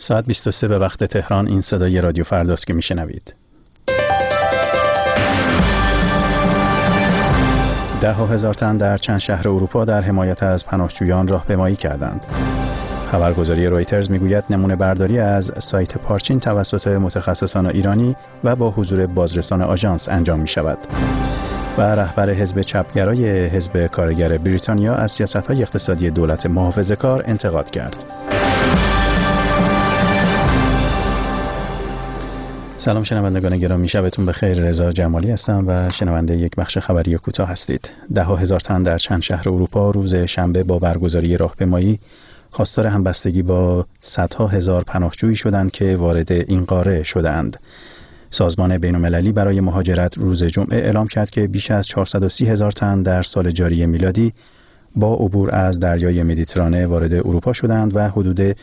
ساعت 23 به وقت تهران. این صدای رادیو فرداست که میشنوید. ده‌ها هزار تن در چند شهر اروپا در حمایت از پناهجویان راهپیمایی کردند. خبرگزاری رویترز میگوید نمونه برداری از سایت پارچین توسط متخصصان ایرانی و با حضور بازرسان آژانس انجام می شود. و رهبر حزب چپگرای حزب کارگر بریتانیا از سیاست‌های اقتصادی دولت محافظه‌کار انتقاد کرد. سلام شنوندگان گرامی، شبتون بخیر. رضا جمالی هستم و شنونده یک بخش خبری کوتاه هستید. ده‌ها هزار تن در چند شهر اروپا روز شنبه با برگزاری راهپیمایی خواستار همبستگی با صدها هزار پناهجویی شدند که وارد این قاره شدند. سازمان بین‌المللی برای مهاجرت روز جمعه اعلام کرد که بیش از 430 هزار تن در سال جاری میلادی با عبور از دریای مدیترانه وارد اروپا شدند و حدود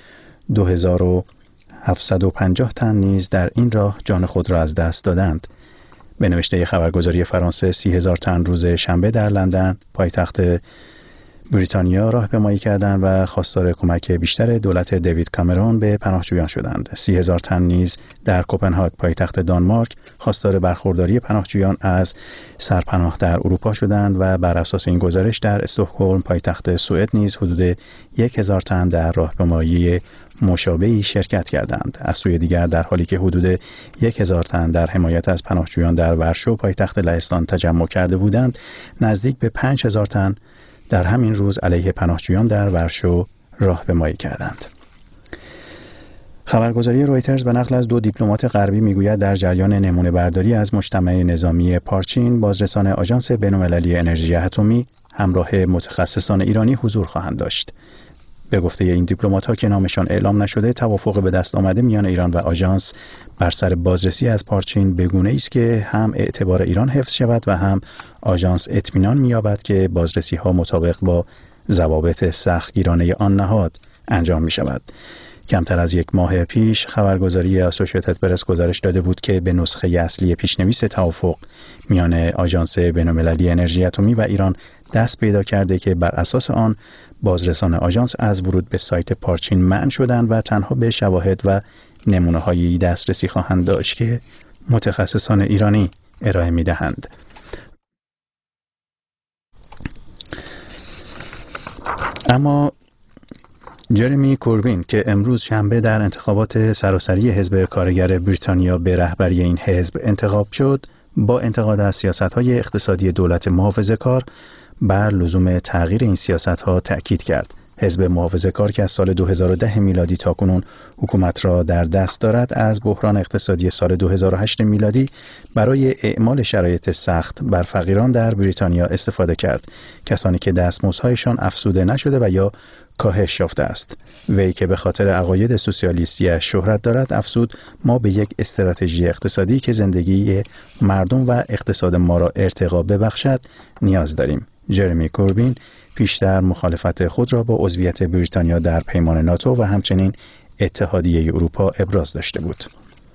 2750 تن نیز در این راه جان خود را از دست دادند. به نوشته خبرگزاری فرانسه 30 هزار تن روز شنبه در لندن پایتخت بریتانیا راهپیمایی کردند و خواستار کمک بیشتر دولت دیوید کامرون به پناهجویان شدند. 30 هزار تن نیز در کوپنهاگ پایتخت دانمارک خواستار برخورداری پناهجویان از سرپناه در اروپا شدند و بر اساس این گزارش در استکهلم پایتخت سوئد نیز حدود 1000 تن در راهپیمایی مشابهی شرکت کردند. از سوی دیگر در حالی که حدود 1000 تن در حمایت از پناهجویان در ورشو پایتخت لهستان تجمع کرده بودند، نزدیک به 5000 تن در همین روز علیه پناهجویان در ورشو راهپیمایی کردند. خبرگزاری رویترز به نقل از 2 دیپلمات غربی میگوید در جریان نمونه برداری از مجتمع نظامی پارچین، بازرسان آژانس بین‌المللی انرژی اتمی همراه متخصصان ایرانی حضور خواهند داشت. به گفته این دیپلمات‌ها که نامشان اعلام نشده، توافق به دست آمده میان ایران و آژانس بر سر بازرسی از پارچین به گونه‌ای است که هم اعتبار ایران حفظ شود و هم آژانس اطمینان می‌یابد که بازرسی‌ها مطابق با ضوابط سختگیرانه آن نهاد انجام می‌شود. کمتر از یک ماه پیش خبرگزاری اسوسییتد پرس گزارش داده بود که به نسخه اصلی پیشنویس توافق میان آژانس بین‌المللی انرژی اتمی و ایران دست پیدا کرده که بر اساس آن بازرسان آژانس از ورود به سایت پارچین منع شدند و تنها به شواهد و نمونه‌هایی دسترسی خواهند داشت که متخصصان ایرانی ارائه می‌دهند. اما جرمی کوربین که امروز شنبه در انتخابات سراسری حزب کارگر بریتانیا به رهبری این حزب انتخاب شد، با انتقاد از سیاست‌های اقتصادی دولت محافظه‌کار بر لزوم تغییر این سیاست‌ها تأکید کرد. حزب محافظه‌کار که از سال 2010 میلادی تاکنون حکومت را در دست دارد، از بحران اقتصادی سال 2008 میلادی برای اعمال شرایط سخت بر فقیران در بریتانیا استفاده کرد، کسانی که دستمزدهایشان افزوده نشده و یا کاهش یافته است. وی که به خاطر عقاید سوسیالیستی شهرت دارد افزود: ما به یک استراتژی اقتصادی که زندگی مردم و اقتصاد ما را ارتقا ببخشد نیاز داریم. جرمی کوربین پیشتر مخالفت خود را با عضویت بریتانیا در پیمان ناتو و همچنین اتحادیه اروپا ابراز داشته بود.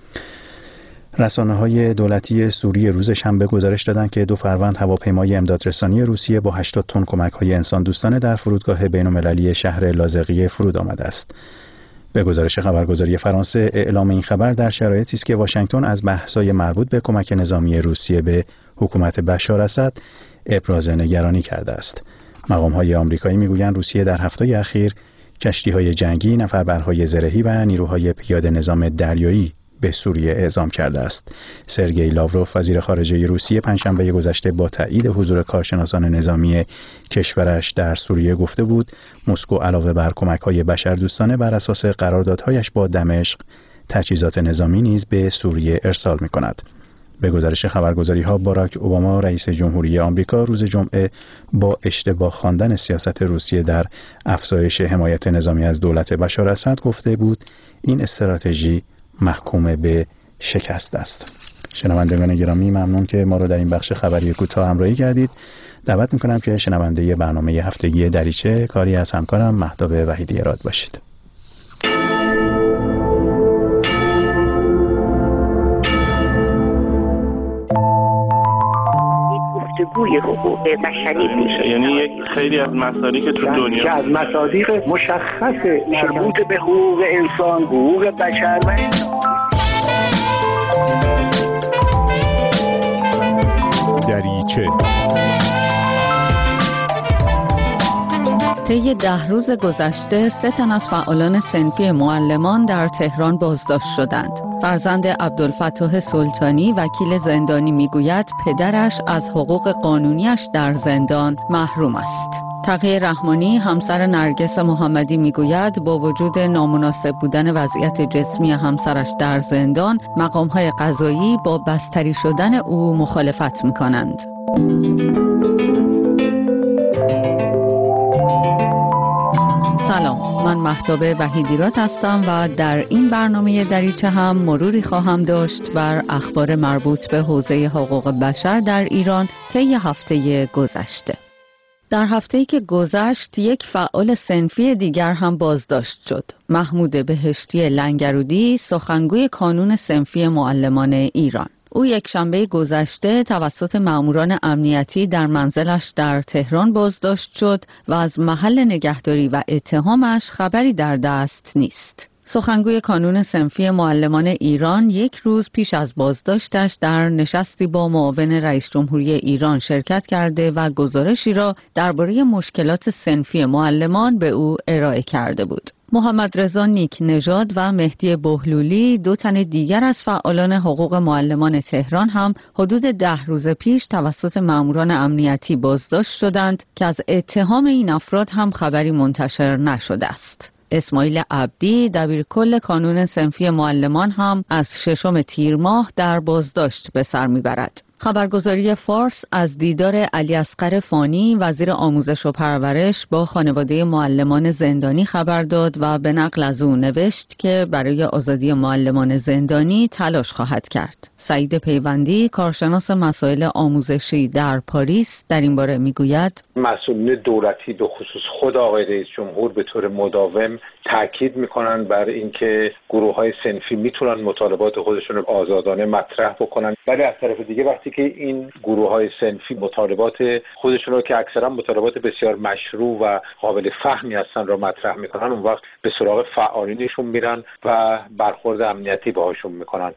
رسانه‌های دولتی سوریه روز شنبه گزارش دادند که 2 فروند هواپیمای امدادرسانی روسیه با 80 تن کمک‌های انسان دوستانه در فرودگاه بین‌المللی شهر لاذقیه فرود آمده است. به گزارش خبرگزاری فرانسه، اعلام این خبر در شرایطی است که واشنگتن از بحث‌های مربوط به کمک نظامی روسیه به حکومت بشار اسد ابراز نگرانی کرده است. مقام‌های آمریکایی می‌گویند روسیه در هفته‌های اخیر کشتی‌های جنگی، نفربرهای زرهی و نیروهای پیاده نظام دریایی به سوریه اعزام کرده است. سرگئی لاوروف وزیر خارجه روسیه پنجشنبه گذشته با تایید حضور کارشناسان نظامی کشورش در سوریه گفته بود مسکو علاوه بر کمک‌های بشردوستانه بر اساس قراردادهایش با دمشق تجهیزات نظامی نیز به سوریه ارسال می‌کند. به گزارش خبرگزاری‌ها، باراک اوباما رئیس جمهوری آمریکا روز جمعه با اشتباه خواندن سیاست روسیه در افزایش حمایت نظامی از دولت بشار اسد گفته بود این استراتژی محکوم به شکست است. شنوندگان گرامی، ممنون که ما رو در این بخش خبری کوتاه همراهی کردید. دعوت می‌کنم که شنونده برنامه هفتگی دریچه کاری از همکارم مهتاب وحیدی اراد باشید. گفتگوی جوی حقوق بشری میشه. یعنی یک خیلی از مصادیق که تو دنیا که از مصادیق مشخص مربوط به حقوق انسان، حقوق بشر و دریچه. طی 10 روز گذشته 3 تن از فعالان صنفی معلمان در تهران بازداشت شدند. فرزند عبدالفتاح سلطانی وکیل زندانی میگوید پدرش از حقوق قانونیش در زندان محروم است. تقی رحمانی همسر نرگس محمدی میگوید با وجود نامناسب بودن وضعیت جسمی همسرش در زندان، مقام‌های قضایی با بستری شدن او مخالفت می‌کنند. سلام، من مهتاب وحیدیرات هستم و در این برنامه دریچه هم مروری خواهم داشت بر اخبار مربوط به حوزه حقوق بشر در ایران طی هفته گذشته. در هفته‌ای که گذشت یک فعال صنفی دیگر هم بازداشت شد. محمود بهشتی لنگرودی، سخنگوی کانون صنفی معلمان ایران. او یکشنبه گذشته توسط ماموران امنیتی در منزلش در تهران بازداشت شد و از محل نگهداری و اتهامش خبری در دست نیست. سخنگوی کانون صنفی معلمان ایران یک روز پیش از بازداشتش در نشستی با معاون رئیس جمهوری ایران شرکت کرده و گزارشی را درباره مشکلات صنفی معلمان به او ارائه کرده بود. محمد رضا نیک نژاد و مهدی بهلولی، 2 تن دیگر از فعالان حقوق معلمان تهران هم حدود 10 روز پیش توسط ماموران امنیتی بازداشت شدند که از اتهام این افراد هم خبری منتشر نشده است. اسماعیل عبدی، دبیرکل کانون صنفی معلمان هم از 6 تیر ماه در بازداشت به سر میبرد. خبرگزاری فارس از دیدار علی اصغر فانی، وزیر آموزش و پرورش، با خانواده معلمان زندانی خبر داد و به نقل از او نوشت که برای آزادی معلمان زندانی تلاش خواهد کرد. سعید پیوندی، کارشناس مسائل آموزشی در پاریس، در این باره میگوید مسئولین دولتی به خصوص خود آقای رئیس جمهور به طور مداوم تاکید میکنن بر اینکه گروه‌های صنفی میتونن مطالبات خودشون رو آزادانه مطرح بکنن، ولی از طرف دیگه وقتی که این گروه‌های صنفی مطالبات خودشون رو که اکثرا مطالبات بسیار مشروع و قابل فهمی هستن رو مطرح میکنن، اون وقت به سراغ فعالینشون میرن و برخورد امنیتی باهاشون میکنن.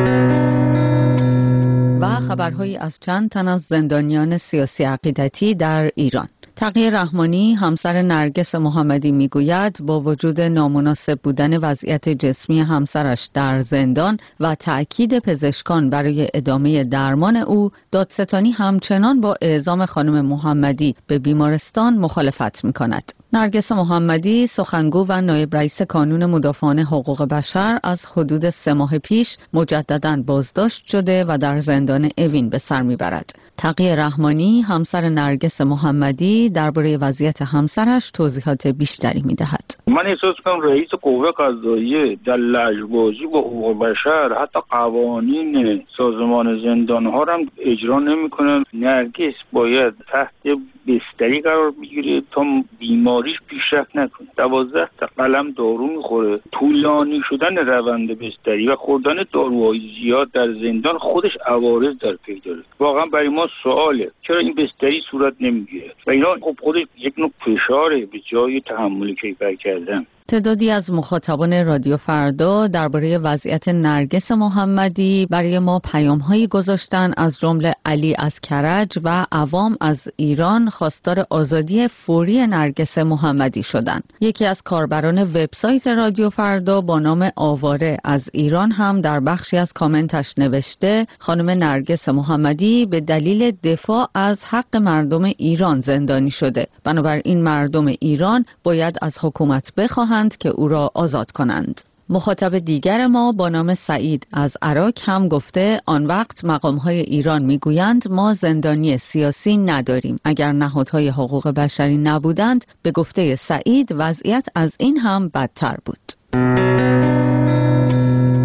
و خبرهایی از چند تن از زندانیان سیاسی عقیدتی در ایران. تقی رحمانی همسر نرگس محمدی میگوید با وجود نامناسب بودن وضعیت جسمی همسرش در زندان و تأکید پزشکان برای ادامه درمان او، دادستانی همچنان با اعزام خانم محمدی به بیمارستان مخالفت میکند. نرگس محمدی، سخنگو و نایب رئیس کانون مدافعان حقوق بشر، از حدود 3 ماه پیش مجدداً بازداشت شده و در زندان اوین به سر میبرد. تقی رحمانی همسر نرگس محمدی درباره وضعیت همسرش توضیحات بیشتری میدهد. من احساس کنم رئیس قوه قضاییه در لجبازی با حقوق بشر حتی قوانین سازمان زندان‌ها را اجرا نمی‌کنن. نرگس باید تحت بستری قرار بگیره تا بیماریش پیشرفت نکنه. 12 تا قلم دارو میخوره. طولانی شدن روند بستری و خوردن داروهای زیاد در زندان خودش عوارض در پی داره. واقعا برای ما سواله چرا این بستری صورت نمیگیره و اینا خودش یک نوع فشاره به جای تحمل کیفر کردن. تعدادی از مخاطبان رادیو فردا درباره وضعیت نرگس محمدی برای ما پیام‌هایی گذاشتن، از جمله علی از کرج و عوام از ایران خواستار آزادی فوری نرگس محمدی شدند. یکی از کاربران وبسایت رادیو فردا با نام آواره از ایران هم در بخشی از کامنتش نوشته خانم نرگس محمدی به دلیل دفاع از حق مردم ایران زندانی شده، بنابراین مردم ایران باید از حکومت بخواهند که او را آزاد کنند. مخاطب دیگر ما با نام سعید از عراق هم گفته آن وقت مقام‌های ایران میگویند ما زندانی سیاسی نداریم. اگر نهادهای حقوق بشری نبودند، به گفته سعید وضعیت از این هم بدتر بود.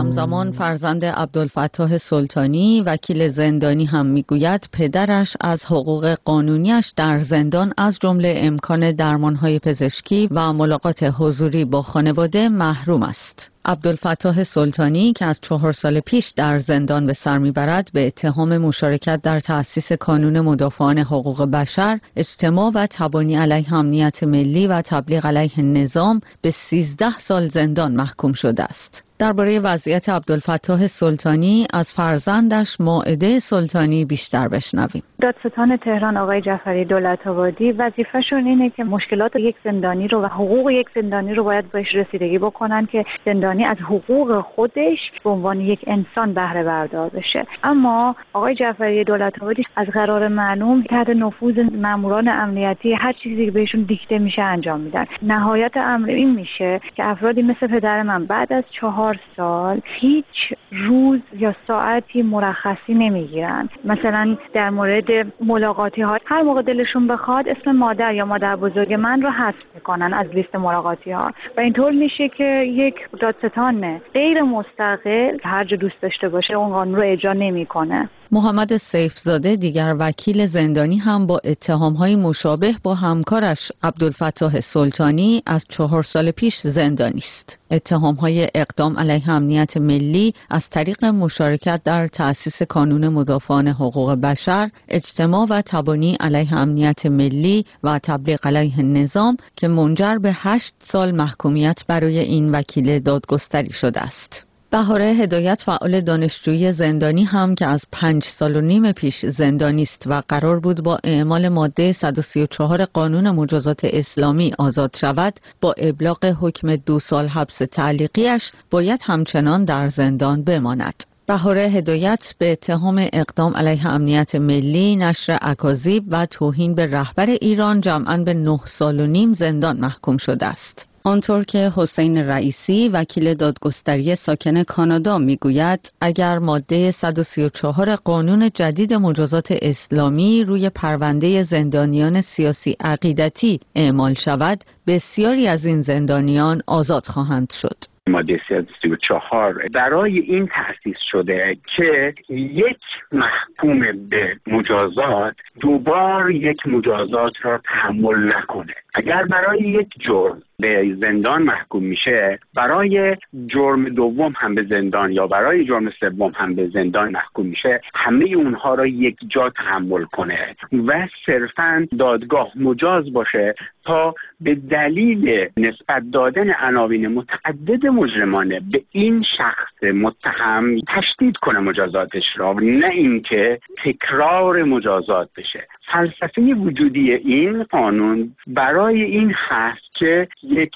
همزمان فرزند عبدالفتاح سلطانی وکیل زندانی هم میگوید پدرش از حقوق قانونیش در زندان از جمله امکان درمانهای پزشکی و ملاقات حضوری با خانواده محروم است. عبدالفتاح سلطانی که از 4 سال پیش در زندان به سر میبرد به اتهام مشارکت در تأسیس کانون مدافعان حقوق بشر، اجتماع و تبانی علیه امنیت ملی و تبلیغ علیه نظام به 13 سال زندان محکوم شده است. درباره وضعیت عبدالفتاح سلطانی از فرزندش مائده سلطانی بیشتر بشنویم. دادستان تهران آقای جعفری دولت‌آبادی وظیفه‌شون اینه که مشکلات یک زندانی رو و حقوق یک زندانی رو باید بهش رسیدگی بکنن که زندانی از حقوق خودش به عنوان یک انسان بهره بردار بشه. اما آقای جعفری دولت‌آبادی از قرار معلوم تحت نفوذ ماموران امنیتی هر چیزی که بهشون دیکته میشه انجام میدن. نهایت امر این میشه که افرادی مثل پدر من بعد از 4 سال هیچ روز یا ساعتی مرخصی نمیگیرن. مثلا در مورد ملاقاتی ها هر موقع دلشون بخواد اسم مادر یا مادر بزرگ من رو حذف میکنن از لیست ملاقاتی ها و اینطور میشه که یک دادستان غیر مستقل هر جا دوست داشته باشه اون قانون رو اجرا نمیکنه. محمد سیفزاده دیگر وکیل زندانی هم با اتهام‌های مشابه با همکارش عبدالفتاح سلطانی از 4 سال پیش زندانی است. اتهام‌های اقدام علیه امنیت ملی از طریق مشارکت در تأسیس کانون مدافعان حقوق بشر، اجتماع و تبانی علیه امنیت ملی و تبلیغ علیه نظام که منجر به 8 سال محکومیت برای این وکیل دادگستری شده است. بهاره هدایت فعال دانشجویی زندانی هم که از 5 سال و نیم پیش زندانی است و قرار بود با اعمال ماده 134 قانون مجازات اسلامی آزاد شود، با ابلاغ حکم 2 سال حبس تعلیقیش باید همچنان در زندان بماند. بهاره هدایت به اتهام اقدام علیه امنیت ملی، نشر اکاذیب و توهین به رهبر ایران جمعاً به 9 سال و نیم زندان محکوم شده است. آنطور که حسین رئیسی وکیل دادگستری ساکن کانادا میگوید اگر ماده 134 قانون جدید مجازات اسلامی روی پرونده زندانیان سیاسی عقیدتی اعمال شود، بسیاری از این زندانیان آزاد خواهند شد. ماده 134 برای این تأسیس شده که یک محکوم به مجازات دوبار یک مجازات را تحمل نکنه. اگر برای یک جرم به زندان محکوم میشه، برای جرم دوم هم به زندان یا برای جرم سوم هم به زندان محکوم میشه، همه اونها را یک جا تحمل کنه و صرفاً دادگاه مجاز باشه تا به دلیل نسبت دادن عناوین متعدد مجرمانه به این شخص متهم تشدید کنه مجازاتش را، نه اینکه تکرار مجازات بشه. فلسفه وجودی این قانون برای این هست که یک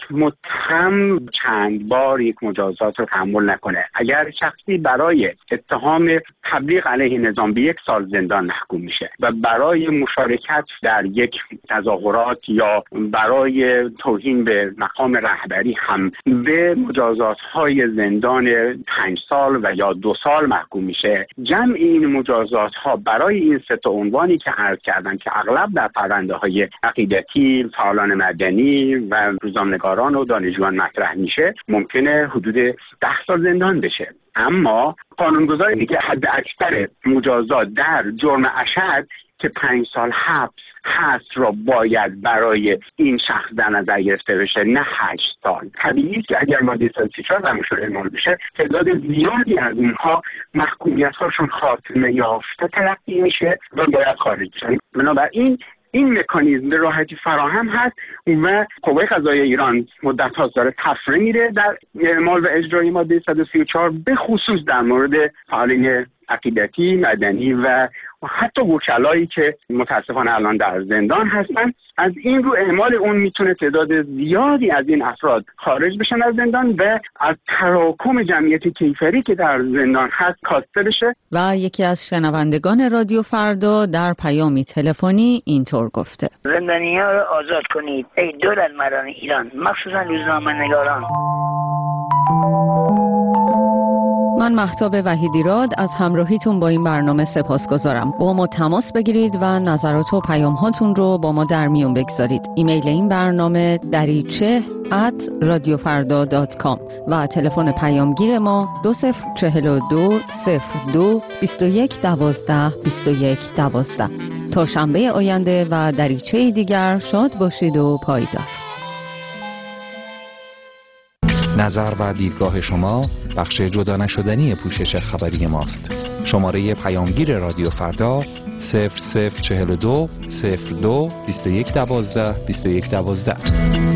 متهم چند بار یک مجازات رو تحمل نکنه. اگر شخصی برای اتهام تبلیغ علیه نظام به 1 سال زندان محکوم میشه و برای مشارکت در یک تظاهرات یا برای توهین به مقام رهبری هم به مجازات‌های زندان 5 سال و یا 2 سال محکوم میشه، جمع این مجازات‌ها برای این 3 تا عنوانی که عرض کردن که اغلب در پرونده‌های عقیدتی، فعالان مدنی و روزنامه‌نگاران و دانشجویان مطرح میشه، ممکنه حدود 10 سال زندان بشه. اما قانونگذار میگه حد اکثر مجازات در جرم اشد که 5 سال حبس هست را باید برای این شخص در نظر گرفته بشه، نه 8 سال. طبیعیه که اگر ماده 134 زمینشون اعمال بشه، تعداد زیادی از اینها محکومیت‌هاشون خاتمه یافته تلقی میشه و باید خارج بشن. بنابراین این مکانیزم به راحتی فراهم هست و قوه قضاییه ایران مدت‌ها داره طفره میره در اعمال و اجرای ماده 134، به خصوص در مورد فعالین عقیدتی، مدنی و حتی وکلایی که متاسفانه الان در زندان هستن. از این رو اعمال اون میتونه تعداد زیادی از این افراد خارج بشن از زندان و از تراکم جمعیت کیفری که در زندان هست کاسته بشه. و یکی از شنوندگان رادیو فردا در پیامی تلفنی اینطور گفته: زندانی‌ها رو آزاد کنید ای دولتمردان ایران، مخصوصا روزنامه‌نگاران. من من مهتاب وحیدیراد از همراهیتون با این برنامه سپاسگزارم. با ما تماس بگیرید و نظرات و پیام هاتون رو با ما در میون بگذارید. ایمیل این برنامه dariche@radiofarda.com و تلفن پیامگیر ما 2042 02 21 12 21 12. تا شنبه آینده و دریچه دیگر شاد باشید و پایدار. نظر و دیدگاه شما بخش جدا نشدنی پوشش خبری ماست. شماره پیامگیر رادیو فردا 0042 02 21 12 21 12.